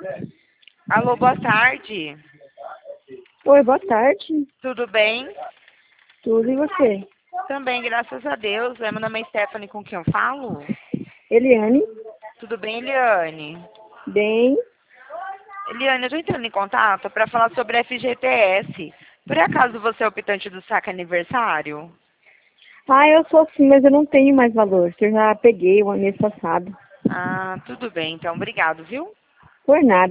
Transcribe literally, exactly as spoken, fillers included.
Alô, boa tarde. Oi, boa tarde. Tudo bem? Tudo e você? Também, graças a Deus. Meu nome é Stephanie, com quem eu falo? Eliane? Tudo bem, Eliane? Bem? Eliane, eu tô entrando em contato para falar sobre a F G T S. Por acaso você é optante do saque aniversário? Ah, eu sou sim, mas eu não tenho mais valor, que eu já peguei o mês passado. Ah, tudo bem, então. Obrigado, viu? Por nada.